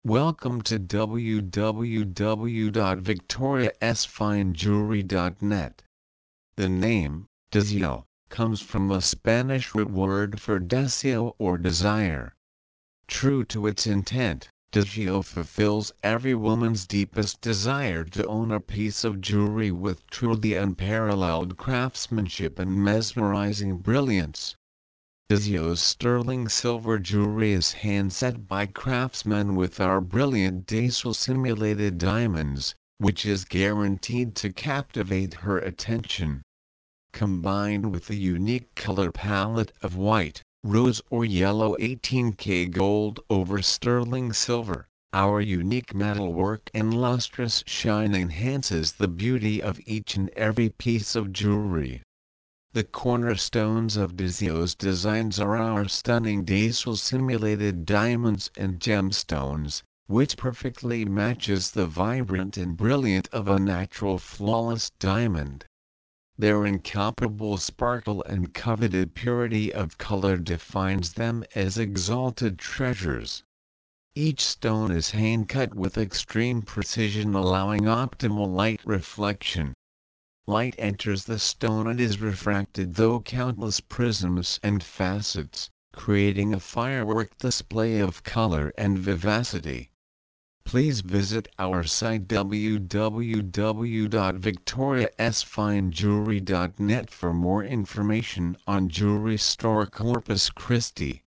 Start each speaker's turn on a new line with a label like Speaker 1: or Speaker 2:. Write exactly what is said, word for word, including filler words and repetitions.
Speaker 1: Welcome to w w w dot victoria s fine jewelry dot net. The name, Deseo, comes from a Spanish root word for deseo or desire. True to its intent, Deseo fulfills every woman's deepest desire to own a piece of jewelry with truly unparalleled craftsmanship and mesmerizing brilliance. Deseo's sterling silver jewelry is hand-set by craftsmen with our brilliant Deseo simulated diamonds, which is guaranteed to captivate her attention. Combined with the unique color palette of white, rose or yellow eighteen K gold over sterling silver, our unique metalwork and lustrous shine enhances the beauty of each and every piece of jewelry. The cornerstones of Deseo's designs are our stunning Deseo simulated diamonds and gemstones, which perfectly matches the vibrant and brilliant of a natural flawless diamond. Their incomparable sparkle and coveted purity of color defines them as exalted treasures. Each stone is hand-cut with extreme precision, allowing optimal light reflection. Light enters the stone and is refracted through countless prisms and facets, creating a firework display of color and vivacity. Please visit our site w w w dot victoria s fine jewelry dot net for more information on Jewelry Store Corpus Christi.